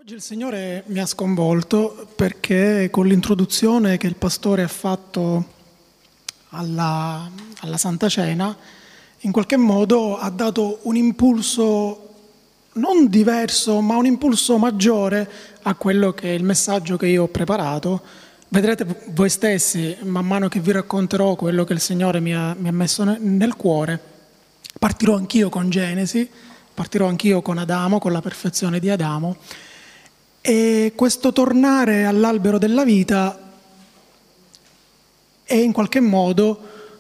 Oggi il Signore mi ha sconvolto perché con l'introduzione che il pastore ha fatto alla Santa Cena, in qualche modo ha dato un impulso non diverso, ma un impulso maggiore a quello che è il messaggio che io ho preparato. Vedrete voi stessi, man mano che vi racconterò quello che il Signore mi ha messo nel cuore. Partirò anch'io con Genesi, partirò anch'io con Adamo, con la perfezione di Adamo. E questo tornare all'albero della vita è in qualche modo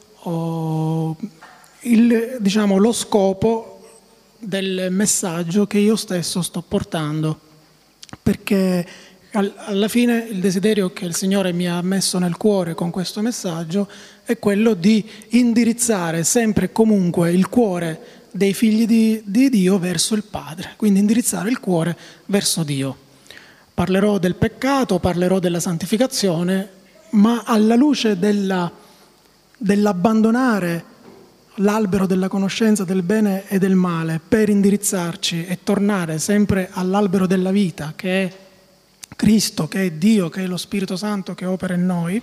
lo scopo del messaggio che io stesso sto portando, perché alla fine il desiderio che il Signore mi ha messo nel cuore con questo messaggio è quello di indirizzare sempre e comunque il cuore dei figli di Dio verso il Padre, quindi indirizzare il cuore verso Dio. Parlerò del peccato, parlerò della santificazione, ma alla luce dell'abbandonare l'albero della conoscenza del bene e del male per indirizzarci e tornare sempre all'albero della vita, che è Cristo, che è Dio, che è lo Spirito Santo che opera in noi,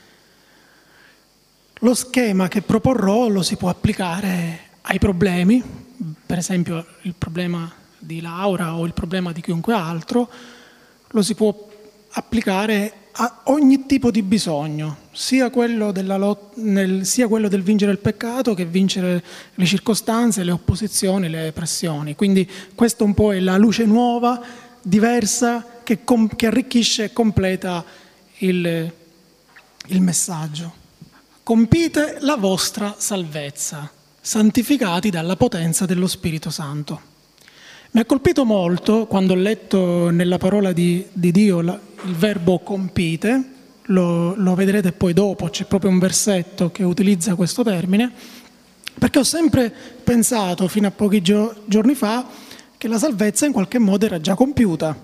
lo schema che proporrò lo si può applicare ai problemi, per esempio il problema di Laura o il problema di chiunque altro, lo si può applicare a ogni tipo di bisogno, sia quello del vincere il peccato che vincere le circostanze, le opposizioni, le pressioni. Quindi questa un po' è la luce nuova, diversa, che arricchisce e completa il messaggio. Compite la vostra salvezza, santificati dalla potenza dello Spirito Santo. Mi ha colpito molto quando ho letto nella parola di Dio il verbo compite, lo vedrete poi dopo, c'è proprio un versetto che utilizza questo termine, perché ho sempre pensato fino a pochi giorni fa che la salvezza in qualche modo era già compiuta.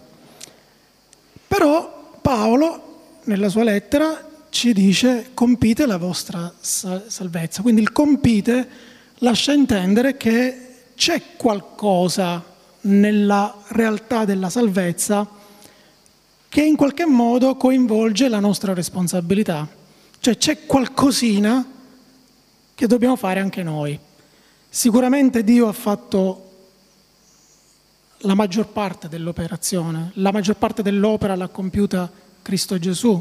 Però Paolo nella sua lettera ci dice compite la vostra salvezza, quindi il compite lascia intendere che c'è qualcosa nella realtà della salvezza che in qualche modo coinvolge la nostra responsabilità, cioè c'è qualcosina che dobbiamo fare anche noi. Sicuramente Dio ha fatto la maggior parte dell'operazione, la maggior parte dell'opera l'ha compiuta Cristo Gesù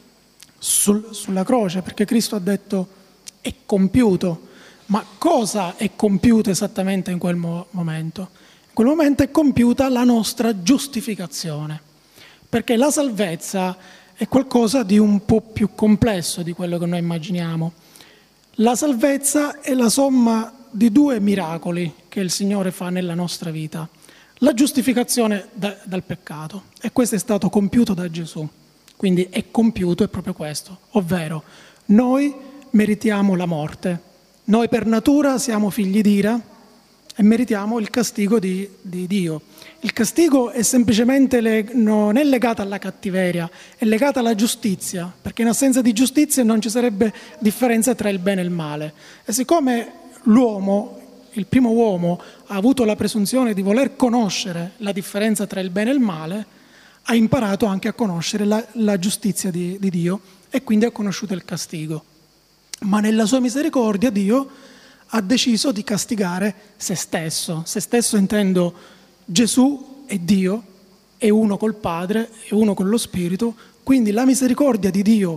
sulla croce, perché Cristo ha detto è compiuto. Ma cosa è compiuto esattamente in quel momento? In quel momento è compiuta la nostra giustificazione, perché la salvezza è qualcosa di un po' più complesso di quello che noi immaginiamo. La salvezza è la somma di due miracoli che il Signore fa nella nostra vita. La giustificazione dal peccato, e questo è stato compiuto da Gesù, quindi è compiuto è proprio questo, ovvero noi meritiamo la morte, noi per natura siamo figli d'ira, e meritiamo il castigo di Dio. Il castigo è semplicemente non è legato alla cattiveria, è legato alla giustizia, perché in assenza di giustizia non ci sarebbe differenza tra il bene e il male. E siccome l'uomo, il primo uomo, ha avuto la presunzione di voler conoscere la differenza tra il bene e il male, ha imparato anche a conoscere la giustizia di Dio e quindi ha conosciuto il castigo. Ma nella sua misericordia Dio ha deciso di castigare se stesso. Se stesso intendo Gesù è Dio, è uno col Padre, è uno con lo Spirito, quindi la misericordia di Dio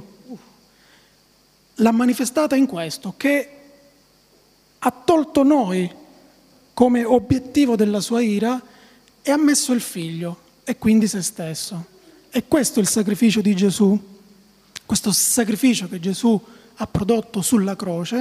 l'ha manifestata in questo, che ha tolto noi come obiettivo della sua ira e ha messo il Figlio e quindi se stesso. E questo è il sacrificio di Gesù, questo sacrificio che Gesù ha prodotto sulla croce.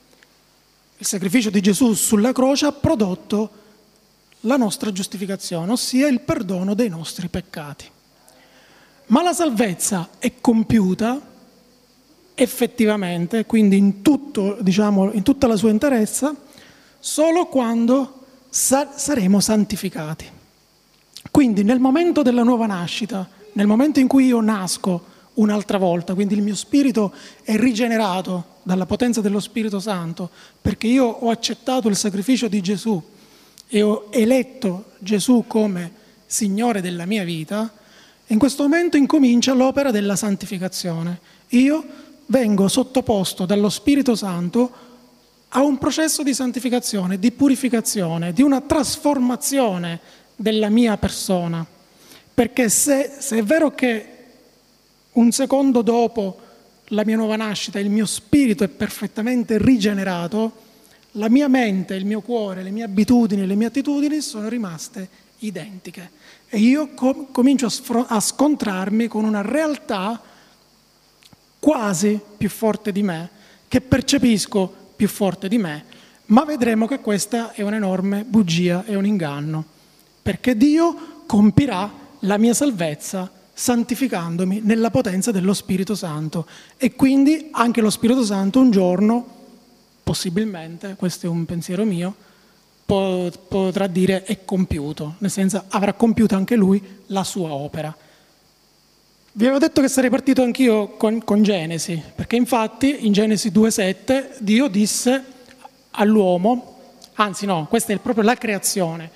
Il sacrificio di Gesù sulla croce ha prodotto la nostra giustificazione, ossia il perdono dei nostri peccati. Ma la salvezza è compiuta effettivamente, quindi in tutta la sua interezza, solo quando saremo santificati. Quindi nel momento della nuova nascita, nel momento in cui io nasco un'altra volta, quindi il mio spirito è rigenerato dalla potenza dello Spirito Santo, perché io ho accettato il sacrificio di Gesù e ho eletto Gesù come Signore della mia vita, in questo momento incomincia l'opera della santificazione. Io vengo sottoposto dallo Spirito Santo a un processo di santificazione, di purificazione, di una trasformazione della mia persona. Perché se è vero che un secondo dopo la mia nuova nascita il mio spirito è perfettamente rigenerato, la mia mente, il mio cuore, le mie abitudini, le mie attitudini sono rimaste identiche. E io comincio a scontrarmi con una realtà quasi più forte di me, che percepisco più forte di me, ma vedremo che questa è un'enorme bugia, è un inganno, perché Dio compirà la mia salvezza santificandomi nella potenza dello Spirito Santo, e quindi anche lo Spirito Santo un giorno, possibilmente, questo è un pensiero mio, potrà dire è compiuto, nel senso avrà compiuto anche lui la sua opera. Vi avevo detto che sarei partito anch'io con Genesi, perché infatti in Genesi 2,7 Dio disse all'uomo, anzi no, questa è proprio la creazione,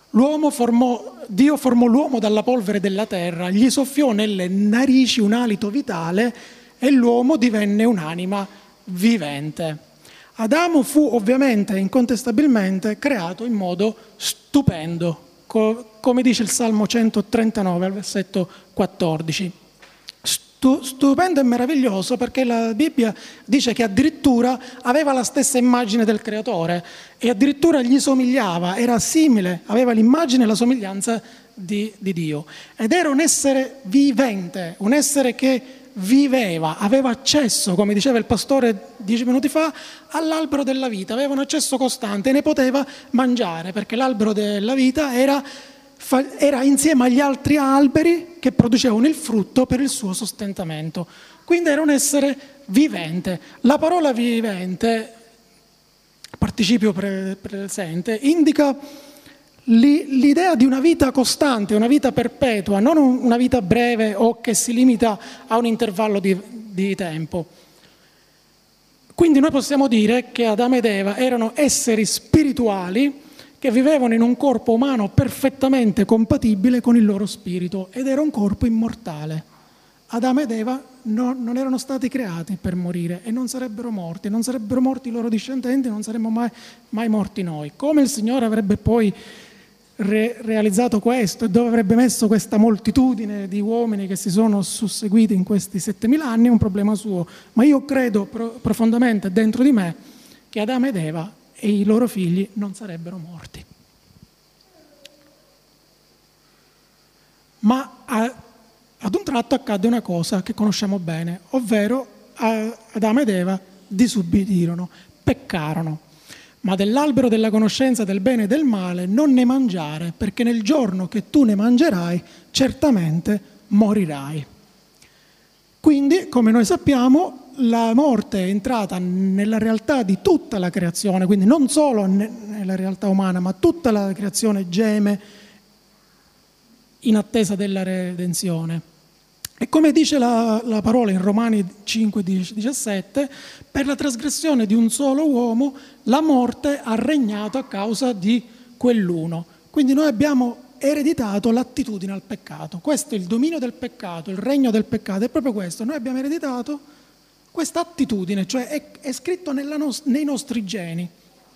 Dio formò l'uomo dalla polvere della terra, gli soffiò nelle narici un alito vitale e l'uomo divenne un'anima vivente. Adamo fu ovviamente e incontestabilmente creato in modo stupendo, come dice il Salmo 139 al versetto 14. Stupendo e meraviglioso, perché la Bibbia dice che addirittura aveva la stessa immagine del creatore e addirittura gli somigliava, era simile, aveva l'immagine e la somiglianza di Dio. Ed era un essere vivente, un essere che viveva, aveva accesso, come diceva il pastore 10 minuti fa, all'albero della vita, aveva un accesso costante e ne poteva mangiare, perché l'albero della vita era insieme agli altri alberi che producevano il frutto per il suo sostentamento. Quindi era un essere vivente. La parola vivente, participio presente, indica l'idea di una vita costante, una vita perpetua, non una vita breve o che si limita a un intervallo di tempo. Quindi noi possiamo dire che Adamo ed Eva erano esseri spirituali che vivevano in un corpo umano perfettamente compatibile con il loro spirito, ed era un corpo immortale. Adamo ed Eva non erano stati creati per morire e non sarebbero morti i loro discendenti, non saremmo mai morti noi. Come il Signore avrebbe poi realizzato questo e dove avrebbe messo questa moltitudine di uomini che si sono susseguiti in questi 7.000 anni è un problema suo, ma io credo profondamente dentro di me che Adamo ed Eva e i loro figli non sarebbero morti. Ma ad un tratto accadde una cosa che conosciamo bene, ovvero Adamo ed Eva disubbidirono, peccarono. Ma dell'albero della conoscenza del bene e del male non ne mangiare, perché nel giorno che tu ne mangerai certamente morirai. Quindi, come noi sappiamo, la morte è entrata nella realtà di tutta la creazione, quindi non solo nella realtà umana, ma tutta la creazione geme in attesa della redenzione. E come dice la parola in Romani 5,17, per la trasgressione di un solo uomo la morte ha regnato a causa di quell'uno. Quindi noi abbiamo ereditato l'attitudine al peccato. Questo è il dominio del peccato, il regno del peccato, è proprio questo. Noi abbiamo ereditato questa attitudine, cioè è scritto nei nostri geni.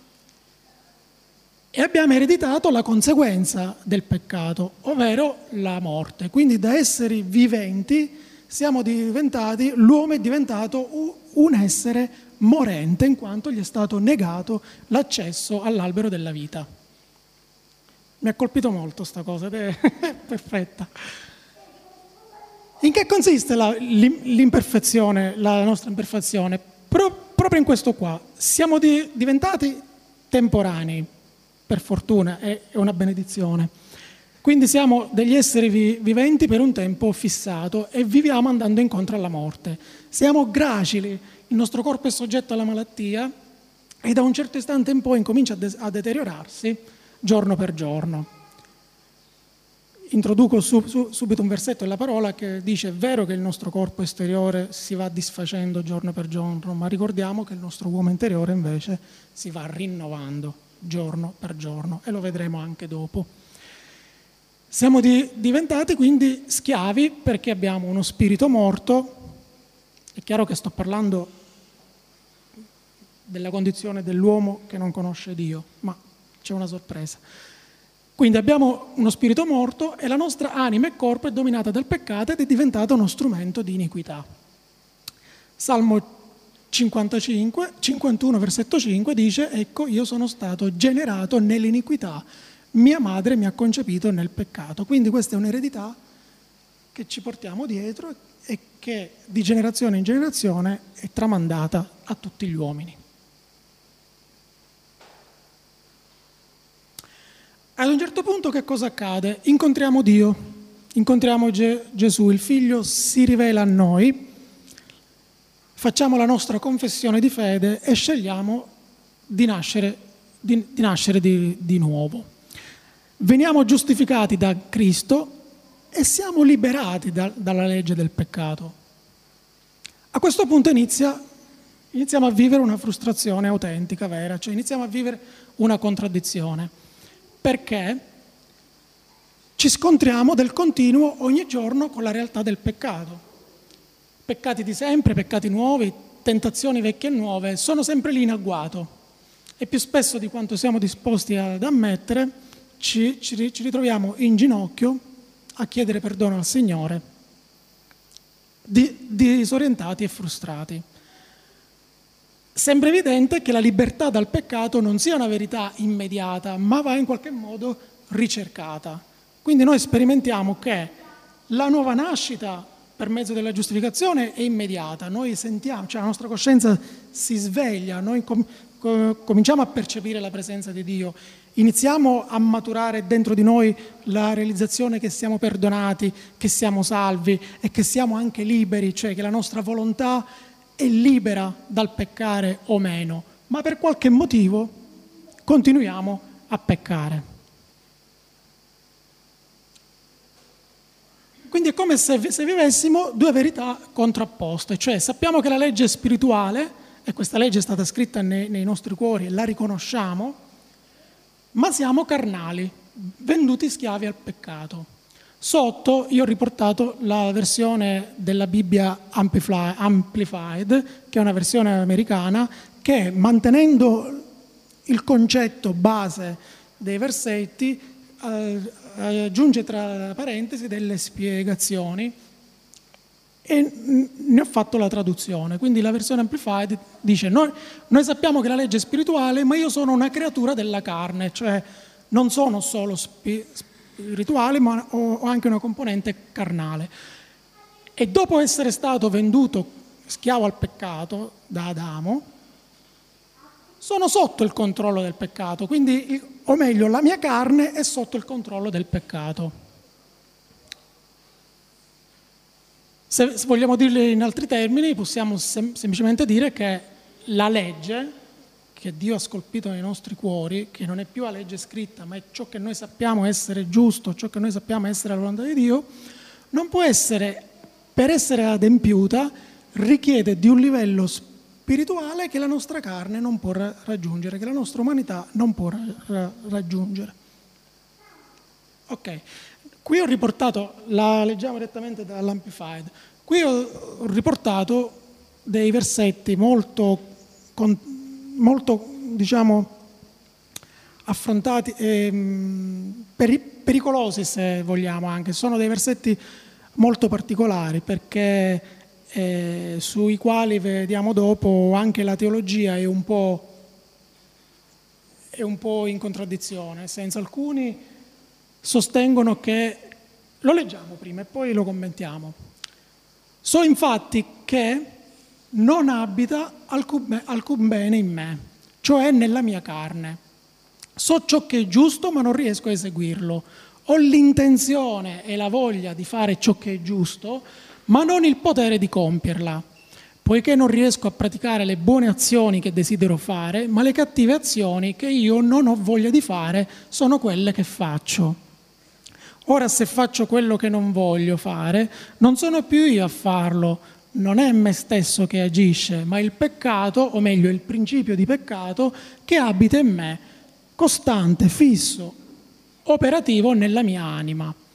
E abbiamo ereditato la conseguenza del peccato, ovvero la morte. Quindi da esseri viventi l'uomo è diventato un essere morente, in quanto gli è stato negato l'accesso all'albero della vita. Mi ha colpito molto sta cosa ed è perfetta. In che consiste l'imperfezione, la nostra imperfezione? Proprio in questo qua. Siamo diventati temporanei. Per fortuna, è una benedizione. Quindi siamo degli esseri viventi per un tempo fissato e viviamo andando incontro alla morte. Siamo gracili, il nostro corpo è soggetto alla malattia e da un certo istante in poi incomincia a deteriorarsi giorno per giorno. Introduco subito un versetto della parola che dice: è vero che il nostro corpo esteriore si va disfacendo giorno per giorno, ma ricordiamo che il nostro uomo interiore invece si va rinnovando giorno per giorno, e lo vedremo anche dopo. Siamo diventati quindi schiavi perché abbiamo uno spirito morto. È chiaro che sto parlando della condizione dell'uomo che non conosce Dio, ma c'è una sorpresa. Quindi abbiamo uno spirito morto e la nostra anima e corpo è dominata dal peccato ed è diventata uno strumento di iniquità. Salmo 51, versetto 5 dice: ecco, io sono stato generato nell'iniquità, mia madre mi ha concepito nel peccato. Quindi questa è un'eredità che ci portiamo dietro e che di generazione in generazione è tramandata a tutti gli uomini. Ad un certo punto che cosa accade? Incontriamo Dio, incontriamo Gesù, il Figlio si rivela a noi, facciamo la nostra confessione di fede e scegliamo di nascere di nuovo. Veniamo giustificati da Cristo e siamo liberati dalla legge del peccato. A questo punto iniziamo a vivere una frustrazione autentica, vera, cioè iniziamo a vivere una contraddizione, perché ci scontriamo del continuo ogni giorno con la realtà del peccato. Peccati di sempre, peccati nuovi, tentazioni vecchie e nuove, sono sempre lì in agguato e più spesso di quanto siamo disposti ad ammettere ci ritroviamo in ginocchio a chiedere perdono al Signore, disorientati e frustrati. Sembra evidente che la libertà dal peccato non sia una verità immediata, ma va in qualche modo ricercata. Quindi noi sperimentiamo che la nuova nascita per mezzo della giustificazione è immediata, noi sentiamo, cioè la nostra coscienza si sveglia, noi cominciamo a percepire la presenza di Dio, iniziamo a maturare dentro di noi la realizzazione che siamo perdonati, che siamo salvi e che siamo anche liberi, cioè che la nostra volontà è libera dal peccare o meno, ma per qualche motivo continuiamo a peccare. Quindi è come se vivessimo due verità contrapposte, cioè sappiamo che la legge è spirituale e questa legge è stata scritta nei nostri cuori e la riconosciamo, ma siamo carnali, venduti schiavi al peccato. Sotto io ho riportato la versione della Bibbia Amplified, che è una versione americana, che mantenendo il concetto base dei versetti aggiunge tra parentesi delle spiegazioni e ne ho fatto la traduzione. Quindi la versione Amplified dice: noi sappiamo che la legge è spirituale, ma io sono una creatura della carne, cioè non sono solo spirituale, ma ho anche una componente carnale. E dopo essere stato venduto schiavo al peccato da Adamo, sono sotto il controllo del peccato, quindi, o meglio, la mia carne è sotto il controllo del peccato. Se vogliamo dirlo in altri termini, possiamo semplicemente dire che la legge che Dio ha scolpito nei nostri cuori, che non è più la legge scritta, ma è ciò che noi sappiamo essere giusto, ciò che noi sappiamo essere la volontà di Dio, non può essere, per essere adempiuta, richiede di un livello spirituale che la nostra carne non può raggiungere, che la nostra umanità non può raggiungere. Ok, qui ho riportato, la leggiamo direttamente dall'Amplified, qui ho riportato dei versetti molto diciamo affrontati, pericolosi se vogliamo anche, sono dei versetti molto particolari perché sui quali vediamo dopo anche la teologia è un po' in contraddizione, nel senso alcuni sostengono che, lo leggiamo prima e poi lo commentiamo. So infatti che non abita alcun bene in me, cioè nella mia carne. So ciò che è giusto ma non riesco a eseguirlo. Ho l'intenzione e la voglia di fare ciò che è giusto, ma non il potere di compierla, poiché non riesco a praticare le buone azioni che desidero fare, ma le cattive azioni che io non ho voglia di fare sono quelle che faccio. Ora, se faccio quello che non voglio fare, non sono più io a farlo, non è me stesso che agisce, ma il peccato, o meglio il principio di peccato, che abita in me, costante, fisso, operativo nella mia anima.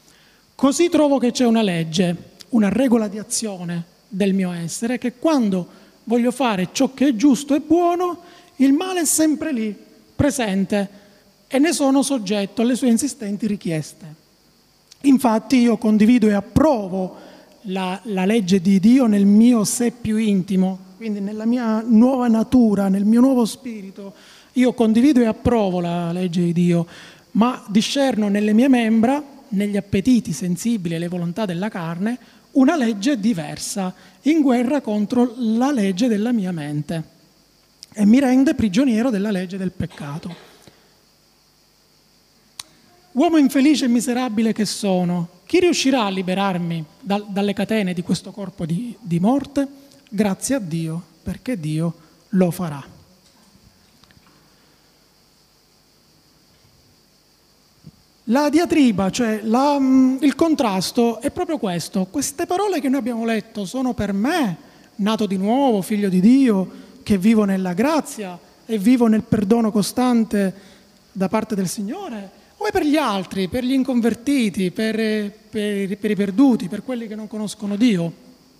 Così trovo che c'è una legge, una regola di azione del mio essere, che quando voglio fare ciò che è giusto e buono, il male è sempre lì, presente, e ne sono soggetto alle sue insistenti richieste. Infatti io condivido e approvo la legge di Dio nel mio sé più intimo, quindi nella mia nuova natura, nel mio nuovo spirito. Io condivido e approvo la legge di Dio, ma discerno nelle mie membra, negli appetiti sensibili e le volontà della carne, una legge diversa, in guerra contro la legge della mia mente, e mi rende prigioniero della legge del peccato. Uomo infelice e miserabile che sono, chi riuscirà a liberarmi dalle catene di questo corpo di morte? Grazie a Dio, perché Dio lo farà. La diatriba, cioè il contrasto, è proprio questo. Queste parole che noi abbiamo letto sono per me, nato di nuovo, figlio di Dio, che vivo nella grazia e vivo nel perdono costante da parte del Signore, o è per gli altri, per gli inconvertiti, per i perduti, per quelli che non conoscono Dio?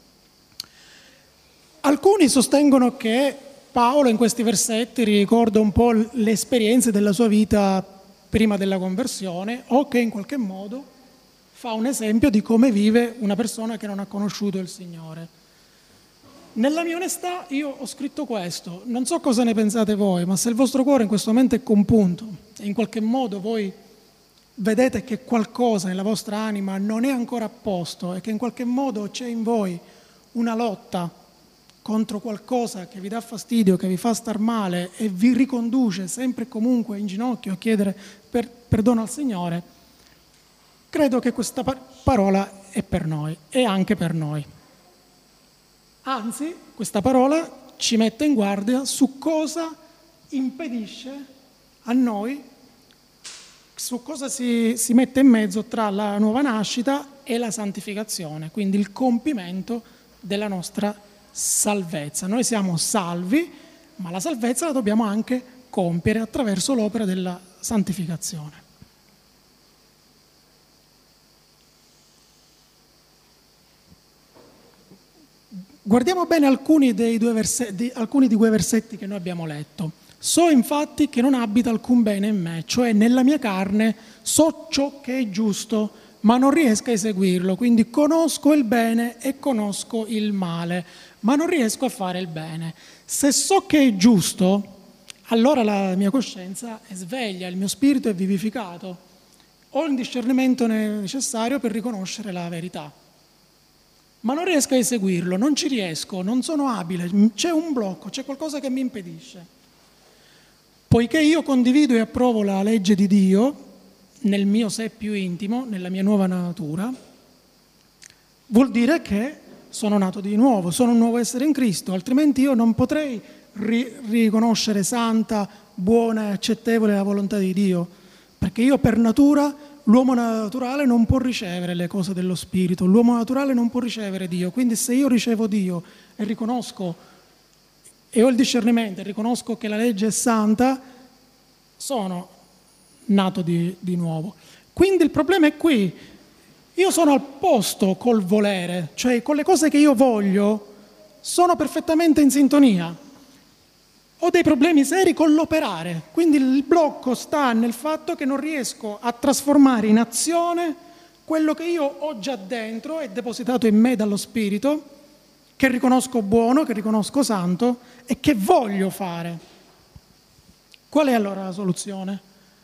Alcuni sostengono che Paolo in questi versetti ricorda un po' le esperienze della sua vita prima della conversione, o che in qualche modo fa un esempio di come vive una persona che non ha conosciuto il Signore. Nella mia onestà io ho scritto questo, non so cosa ne pensate voi, ma se il vostro cuore in questo momento è compunto e in qualche modo voi vedete che qualcosa nella vostra anima non è ancora a posto e che in qualche modo c'è in voi una lotta contro qualcosa che vi dà fastidio, che vi fa star male e vi riconduce sempre e comunque in ginocchio a chiedere perdono al Signore, credo che questa parola è per noi, è anche per noi. Anzi, questa parola ci mette in guardia su cosa impedisce a noi, su cosa si mette in mezzo tra la nuova nascita e la santificazione, quindi il compimento della nostra salvezza. Noi siamo salvi, ma la salvezza la dobbiamo anche compiere attraverso l'opera della santificazione. Guardiamo bene alcuni di quei versetti che noi abbiamo letto. So infatti che non abita alcun bene in me, cioè nella mia carne so ciò che è giusto, ma non riesco a eseguirlo. Quindi conosco il bene e conosco il male, ma non riesco a fare il bene. Se so che è giusto, allora la mia coscienza è sveglia, il mio spirito è vivificato. Ho il discernimento necessario per riconoscere la verità. Ma non riesco a eseguirlo, non ci riesco, non sono abile, c'è un blocco, c'è qualcosa che mi impedisce. Poiché io condivido e approvo la legge di Dio nel mio sé più intimo, nella mia nuova natura, vuol dire che sono nato di nuovo, sono un nuovo essere in Cristo, altrimenti io non potrei riconoscere santa, buona e accettevole la volontà di Dio, perché io per natura, l'uomo naturale non può ricevere le cose dello Spirito, l'uomo naturale non può ricevere Dio, quindi se io ricevo Dio e riconosco e ho il discernimento e riconosco che la legge è santa, sono nato di nuovo. Quindi il problema è qui. Io sono al posto col volere, cioè con le cose che io voglio, sono perfettamente in sintonia. Ho dei problemi seri con l'operare, quindi il blocco sta nel fatto che non riesco a trasformare in azione quello che io ho già dentro e depositato in me dallo Spirito, che riconosco buono, che riconosco santo e che voglio fare. Qual è allora la soluzione?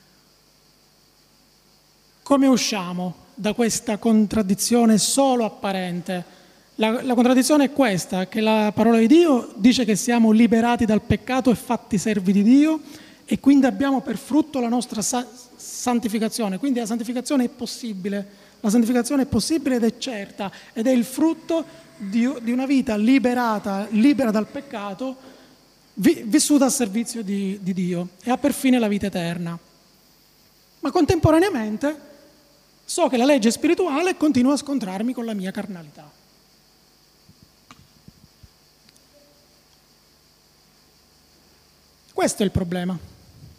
Come usciamo da questa contraddizione solo apparente? La contraddizione è questa, che la parola di Dio dice che siamo liberati dal peccato e fatti servi di Dio e quindi abbiamo per frutto la nostra santificazione. Quindi la santificazione è possibile ed è certa ed è il frutto di una vita libera dal peccato, vissuta a servizio di Dio e ha per fine la vita eterna. Ma contemporaneamente so che la legge è spirituale e continuo a scontrarmi con la mia carnalità. Questo è il problema.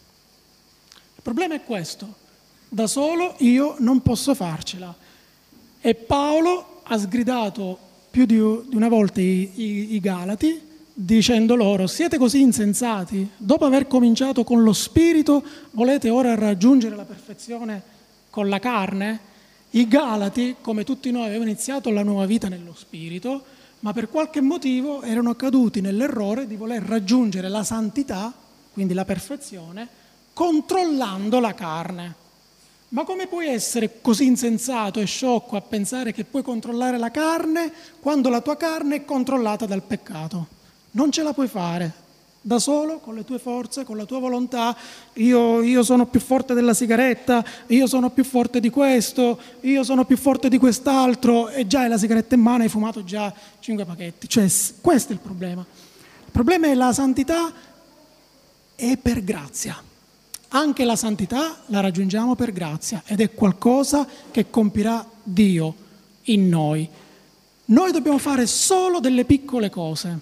Il problema è questo. Da solo io non posso farcela. E Paolo ha sgridato più di una volta i Galati, dicendo loro: siete così insensati? Dopo aver cominciato con lo spirito, volete ora raggiungere la perfezione con la carne? I Galati, come tutti noi, avevano iniziato la nuova vita nello spirito, ma per qualche motivo erano caduti nell'errore di voler raggiungere la santità, quindi la perfezione, controllando la carne. Ma come puoi essere così insensato e sciocco a pensare che puoi controllare la carne quando la tua carne è controllata dal peccato? Non ce la puoi fare da solo, con le tue forze, con la tua volontà. Io sono più forte della sigaretta, io sono più forte di questo, io sono più forte di quest'altro, e già hai la sigaretta in mano, hai fumato già 5 pacchetti. Cioè, questo è il problema. Il problema è la santità è per grazia. Anche la santità la raggiungiamo per grazia ed è qualcosa che compirà Dio in noi. Noi dobbiamo fare solo delle piccole cose.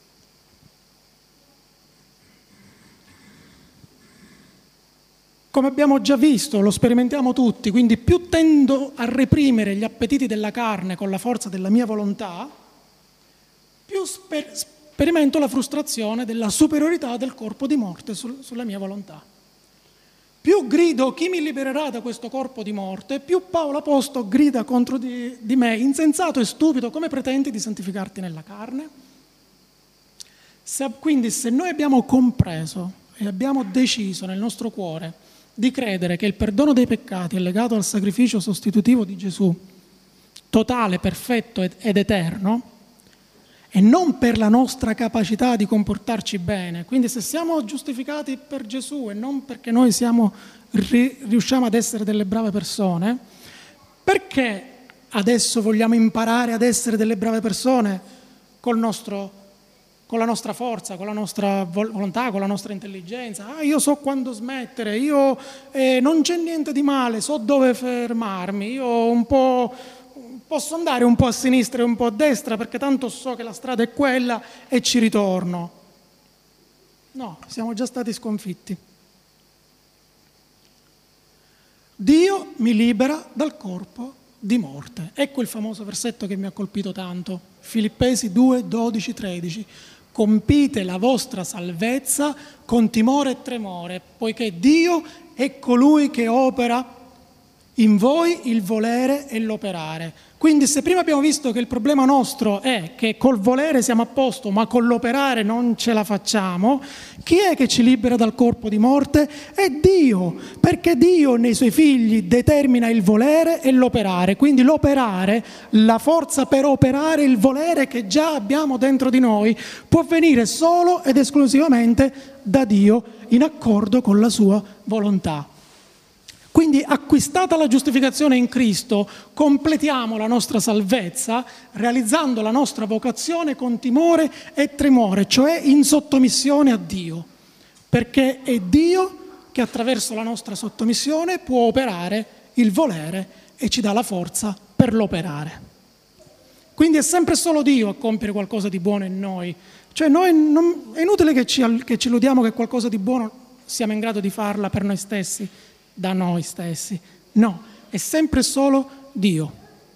Come abbiamo già visto, lo sperimentiamo tutti, quindi più tendo a reprimere gli appetiti della carne con la forza della mia volontà, più sperimento la frustrazione della superiorità del corpo di morte sulla mia volontà. Più grido chi mi libererà da questo corpo di morte, più Paolo Apostolo grida contro di me: insensato e stupido, come pretendi di santificarti nella carne? Quindi se noi abbiamo compreso e abbiamo deciso nel nostro cuore di credere che il perdono dei peccati è legato al sacrificio sostitutivo di Gesù, totale, perfetto ed eterno, e non per la nostra capacità di comportarci bene. Quindi se siamo giustificati per Gesù e non perché noi riusciamo ad essere delle brave persone, perché adesso vogliamo imparare ad essere delle brave persone con la nostra forza, con la nostra volontà, con la nostra intelligenza? Io so quando smettere, io non c'è niente di male, so dove fermarmi, io posso andare un po' a sinistra e un po' a destra perché tanto so che la strada è quella e ci ritorno. No, siamo già stati sconfitti. Dio mi libera dal corpo di morte. Ecco il famoso versetto che mi ha colpito tanto, Filippesi 2, 12, 13. Compite la vostra salvezza con timore e tremore, poiché Dio è colui che opera in voi il volere e l'operare. Quindi se prima abbiamo visto che il problema nostro è che col volere siamo a posto, ma con l'operare non ce la facciamo, chi è che ci libera dal corpo di morte? È Dio, perché Dio nei suoi figli determina il volere e l'operare. Quindi l'operare, la forza per operare il volere che già abbiamo dentro di noi, può venire solo ed esclusivamente da Dio in accordo con la sua volontà. Quindi, acquistata la giustificazione in Cristo, completiamo la nostra salvezza realizzando la nostra vocazione con timore e tremore, cioè in sottomissione a Dio, perché è Dio che attraverso la nostra sottomissione può operare il volere e ci dà la forza per l'operare. Quindi è sempre solo Dio a compiere qualcosa di buono in noi. Cioè è inutile che ci illudiamo che qualcosa di buono siamo in grado di farla per noi stessi, da noi stessi. No, è sempre solo Dio.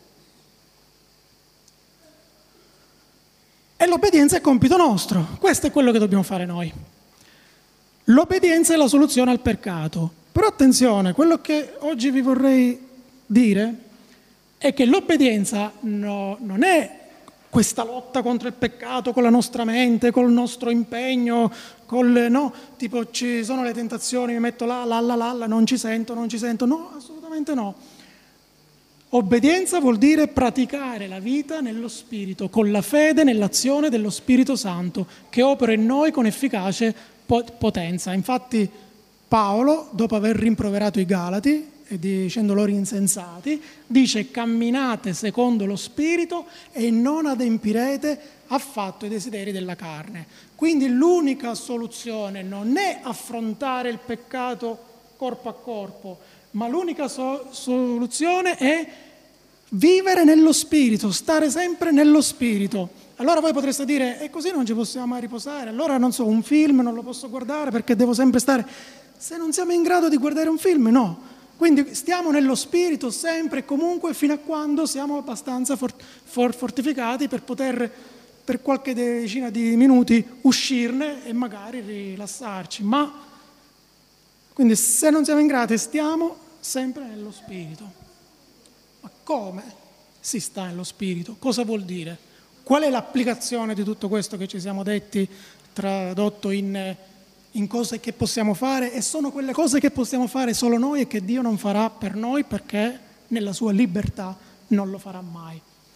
E l'obbedienza è compito nostro. Questo è quello che dobbiamo fare noi. L'obbedienza è la soluzione al peccato. Però attenzione, quello che oggi vi vorrei dire è che l'obbedienza non è questa lotta contro il peccato con la nostra mente, col nostro impegno, tipo ci sono le tentazioni, mi metto là, non ci sento, no, assolutamente no. Obbedienza vuol dire praticare la vita nello Spirito, con la fede nell'azione dello Spirito Santo, che opera in noi con efficace potenza. Infatti Paolo, dopo aver rimproverato i Galati, e dicendo loro insensati, dice: camminate secondo lo Spirito e non adempirete affatto i desideri della carne. Quindi l'unica soluzione non è affrontare il peccato corpo a corpo, ma l'unica soluzione è vivere nello Spirito, stare sempre nello Spirito. Allora voi potreste dire: e così non ci possiamo mai riposare, allora non so, un film non lo posso guardare perché devo sempre stare. Se non siamo in grado di guardare un film, no. Quindi stiamo nello Spirito sempre e comunque fino a quando siamo abbastanza fortificati per poter per qualche decina di minuti uscirne e magari rilassarci. Quindi se non siamo in grado stiamo sempre nello Spirito. Ma come si sta nello Spirito? Cosa vuol dire? Qual è l'applicazione di tutto questo che ci siamo detti, tradotto in cose che possiamo fare? E sono quelle cose che possiamo fare solo noi e che Dio non farà per noi perché nella sua libertà non lo farà mai.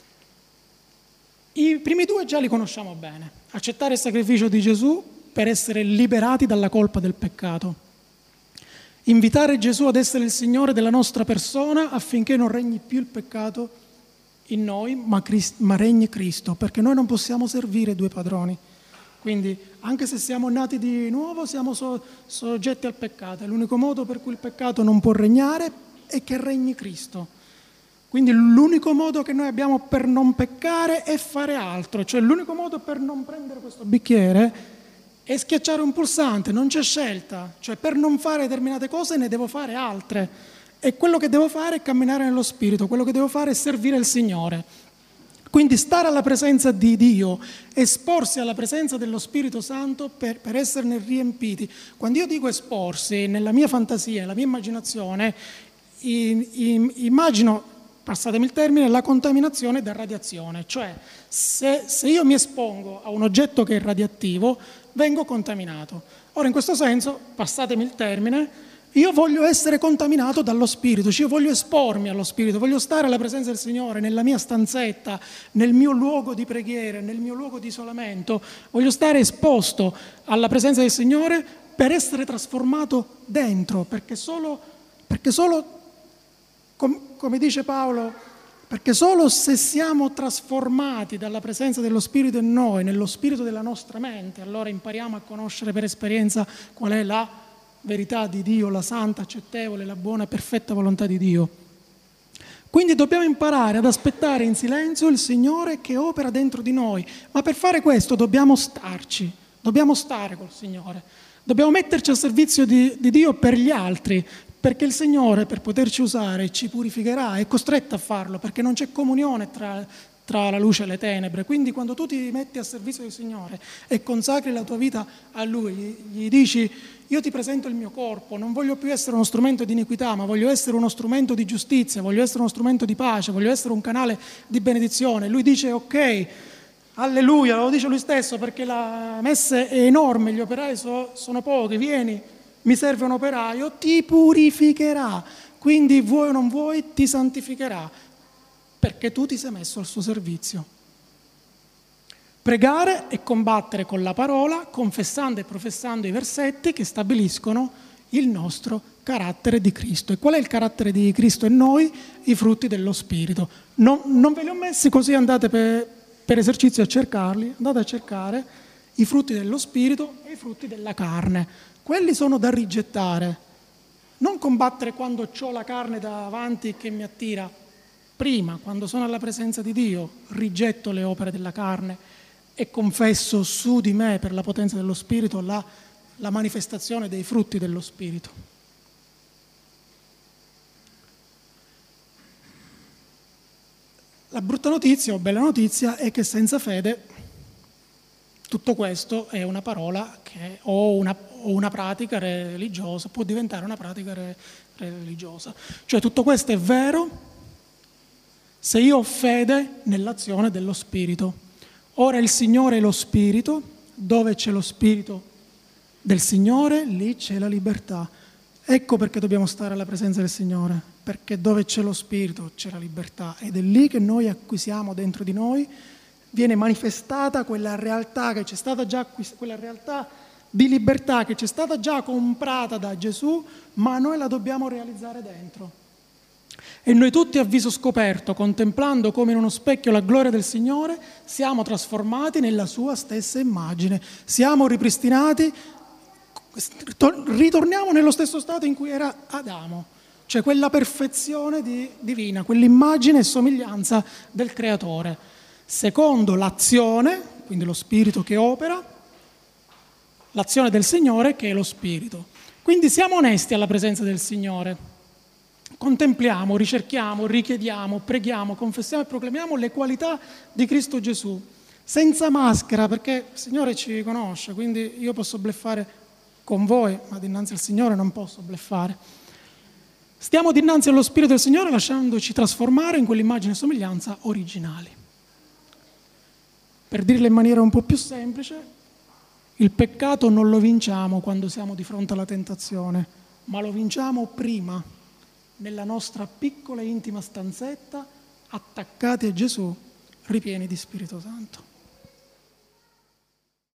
I primi due già li conosciamo bene. Accettare il sacrificio di Gesù per essere liberati dalla colpa del peccato. Invitare Gesù ad essere il Signore della nostra persona affinché non regni più il peccato in noi, ma regni Cristo, perché noi non possiamo servire due padroni. Quindi anche se siamo nati di nuovo siamo soggetti al peccato. È l'unico modo per cui il peccato non può regnare è che regni Cristo. Quindi l'unico modo che noi abbiamo per non peccare è fare altro. Cioè l'unico modo per non prendere questo bicchiere è schiacciare un pulsante, non c'è scelta. Cioè per non fare determinate cose ne devo fare altre. E quello che devo fare è camminare nello Spirito, quello che devo fare è servire il Signore. Quindi stare alla presenza di Dio, esporsi alla presenza dello Spirito Santo per esserne riempiti. Quando io dico esporsi, nella mia fantasia, nella mia immaginazione, immagino, passatemi il termine, la contaminazione da radiazione. Cioè se io mi espongo a un oggetto che è radioattivo, vengo contaminato. Ora in questo senso, passatemi il termine, io voglio essere contaminato dallo Spirito, cioè io voglio espormi allo Spirito, voglio stare alla presenza del Signore nella mia stanzetta, nel mio luogo di preghiera, nel mio luogo di isolamento, voglio stare esposto alla presenza del Signore per essere trasformato dentro, perché solo come dice Paolo, perché solo se siamo trasformati dalla presenza dello Spirito in noi, nello spirito della nostra mente, allora impariamo a conoscere per esperienza qual è la verità di Dio, la santa, accettevole, la buona e perfetta volontà di Dio. Quindi dobbiamo imparare ad aspettare in silenzio il Signore che opera dentro di noi, ma per fare questo dobbiamo starci, dobbiamo stare col Signore, dobbiamo metterci al servizio di Dio per gli altri, perché il Signore per poterci usare ci purificherà, è costretto a farlo, perché non c'è comunione tra la luce e le tenebre. Quindi quando tu ti metti al servizio del Signore e consacri la tua vita a Lui, gli dici: io ti presento il mio corpo, non voglio più essere uno strumento di iniquità, ma voglio essere uno strumento di giustizia, voglio essere uno strumento di pace, voglio essere un canale di benedizione. Lui dice: ok, alleluia, lo dice lui stesso, perché la messe è enorme, gli operai sono pochi, vieni, mi serve un operaio, ti purificherà, quindi vuoi o non vuoi ti santificherà, perché tu ti sei messo al suo servizio. Pregare e combattere con la parola, confessando e professando i versetti che stabiliscono il nostro carattere di Cristo. E qual è il carattere di Cristo in noi? I frutti dello Spirito. Non ve li ho messi, così andate per esercizio a cercarli, andate a cercare i frutti dello Spirito e i frutti della carne. Quelli sono da rigettare. Non combattere quando ho la carne davanti che mi attira. Prima, quando sono alla presenza di Dio, rigetto le opere della carne e confesso su di me, per la potenza dello Spirito, la manifestazione dei frutti dello Spirito. La brutta notizia o bella notizia è che senza fede tutto questo è una parola o una pratica religiosa, può diventare una pratica religiosa. Cioè tutto questo è vero se io ho fede nell'azione dello Spirito. Ora il Signore è lo Spirito, dove c'è lo Spirito del Signore, lì c'è la libertà. Ecco perché dobbiamo stare alla presenza del Signore, perché dove c'è lo Spirito c'è la libertà, ed è lì che noi acquisiamo dentro di noi, viene manifestata quella realtà che c'è stata già, quella realtà di libertà che c'è stata già comprata da Gesù, ma noi la dobbiamo realizzare dentro. E noi tutti a viso scoperto, contemplando come in uno specchio la gloria del Signore, siamo trasformati nella sua stessa immagine, siamo ripristinati, ritorniamo nello stesso stato in cui era Adamo, cioè quella perfezione divina, quell'immagine e somiglianza del Creatore, secondo l'azione, quindi lo Spirito che opera, l'azione del Signore che è lo Spirito. Quindi siamo onesti alla presenza del Signore. contempliamo, ricerchiamo, richiediamo, preghiamo, confessiamo e proclamiamo le qualità di Cristo Gesù, senza maschera, perché il Signore ci conosce, quindi io posso bleffare con voi, ma dinanzi al Signore non posso bleffare. Stiamo dinanzi allo Spirito del Signore lasciandoci trasformare in quell'immagine e somiglianza originali. Per dirla in maniera un po' più semplice, il peccato non lo vinciamo quando siamo di fronte alla tentazione, ma lo vinciamo prima, nella nostra piccola e intima stanzetta, attaccati a Gesù, ripieni di Spirito Santo.